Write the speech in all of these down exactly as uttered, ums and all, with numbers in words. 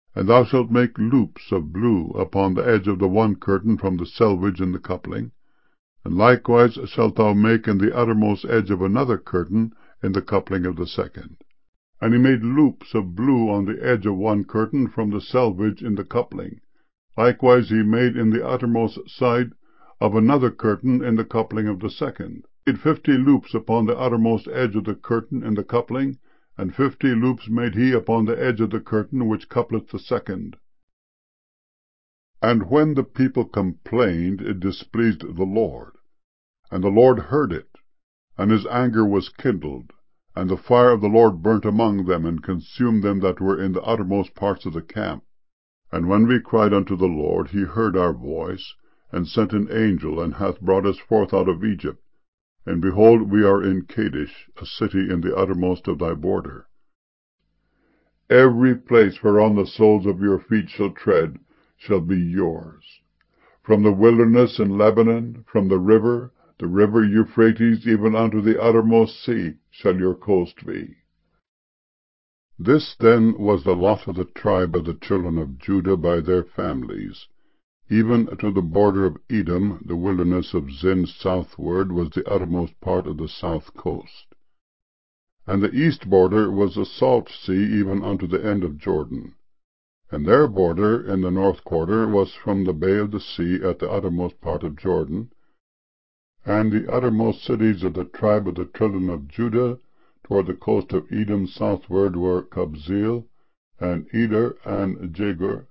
And thou shalt make loops of blue upon the edge of the one curtain from the selvage in the coupling, and likewise shalt thou make in the uttermost edge of another curtain in the coupling of the second. And he made loops of blue on the edge of one curtain from the selvage in the coupling. Likewise he made in the uttermost side of another curtain in the coupling of the second. He made fifty loops upon the uttermost edge of the curtain in the coupling, and fifty loops made he upon the edge of the curtain which coupleth the second. And when the people complained, it displeased the Lord. And the Lord heard it, and his anger was kindled, and the fire of the Lord burnt among them, and consumed them that were in the uttermost parts of the camp. And when we cried unto the Lord, he heard our voice, and sent an angel, and hath brought us forth out of Egypt. And behold, we are in Kadesh, a city in the uttermost of thy border. Every place whereon the soles of your feet shall tread shall be yours. From the wilderness in Lebanon, from the river, the river Euphrates, even unto the uttermost sea, shall your coast be. This then was the lot of the tribe of the children of Judah by their families. Even to the border of Edom, the wilderness of Zin southward, was the uttermost part of the south coast. And the east border was the salt sea, even unto the end of Jordan. And their border in the north quarter was from the bay of the sea at the uttermost part of Jordan. And the uttermost cities of the tribe of the children of Judah toward the coast of Edom southward were Kabzeel, and Eder, and Jagur.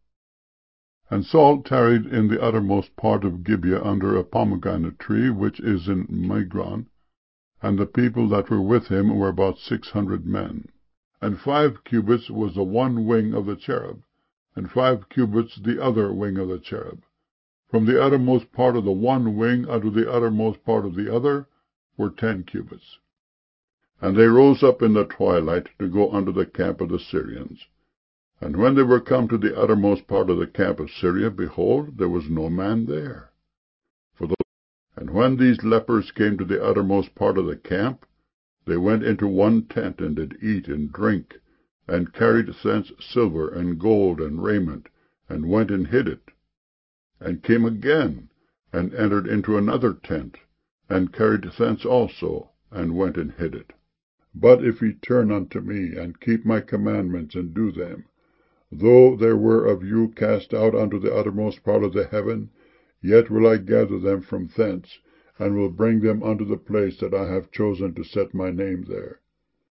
And Saul tarried in the uttermost part of Gibeah under a pomegranate tree, which is in Migron, and the people that were with him were about six hundred men. And five cubits was the one wing of the cherub, and five cubits the other wing of the cherub. From the uttermost part of the one wing unto the uttermost part of the other were ten cubits. And they rose up in the twilight to go unto the camp of the Syrians. And when they were come to the uttermost part of the camp of Syria, behold, there was no man there. For the... And when these lepers came to the uttermost part of the camp, they went into one tent, and did eat and drink, and carried thence silver and gold and raiment, and went and hid it, and came again, and entered into another tent, and carried thence also, and went and hid it. But if ye turn unto me, and keep my commandments, and do them, though there were of you cast out unto the uttermost part of the heaven, yet will I gather them from thence, and will bring them unto the place that I have chosen to set my name there.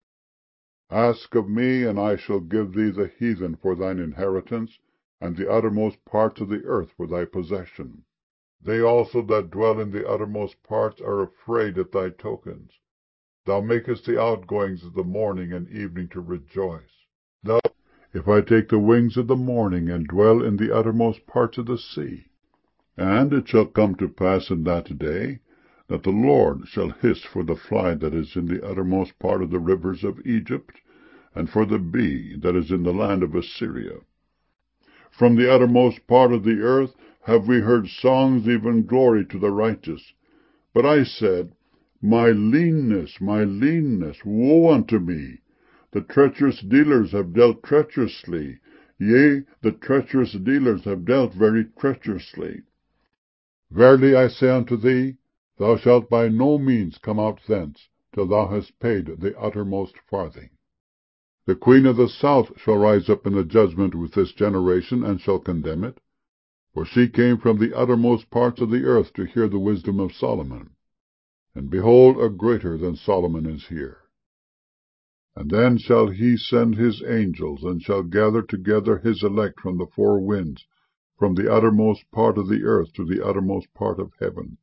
Ask of me, and I shall give thee the heathen for thine inheritance, and the uttermost parts of the earth for thy possession. They also that dwell in the uttermost parts are afraid at thy tokens. Thou makest the outgoings of the morning and evening to rejoice. Thou, if I take the wings of the morning, and dwell in the uttermost parts of the sea. And it shall come to pass in that day, that the Lord shall hiss for the fly that is in the uttermost part of the rivers of Egypt, and for the bee that is in the land of Assyria. From the uttermost part of the earth have we heard songs, even glory to the righteous. But I said, My leanness, my leanness, woe unto me! The treacherous dealers have dealt treacherously, yea, the treacherous dealers have dealt very treacherously. Verily I say unto thee, thou shalt by no means come out thence, till thou hast paid the uttermost farthing. The queen of the south shall rise up in the judgment with this generation, and shall condemn it. For she came from the uttermost parts of the earth to hear the wisdom of Solomon. And behold, a greater than Solomon is here. And then shall he send his angels, and shall gather together his elect from the four winds, from the uttermost part of the earth to the uttermost part of heaven.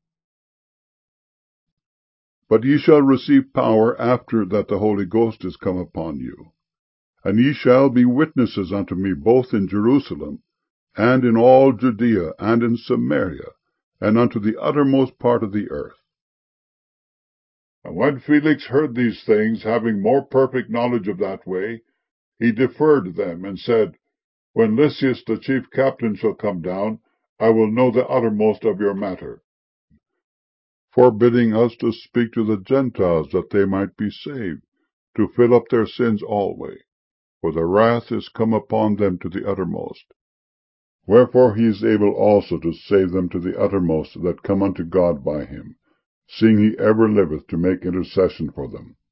But ye shall receive power after that the Holy Ghost is come upon you. And ye shall be witnesses unto me both in Jerusalem, and in all Judea, and in Samaria, and unto the uttermost part of the earth. And when Felix heard these things, having more perfect knowledge of that way, he deferred them, and said, When Lysias the chief captain shall come down, I will know the uttermost of your matter, forbidding us to speak to the Gentiles, that they might be saved, to fill up their sins always. for the wrath is come upon them to the uttermost. Wherefore he is able also to save them to the uttermost that come unto God by him, seeing he ever liveth to make intercession for them.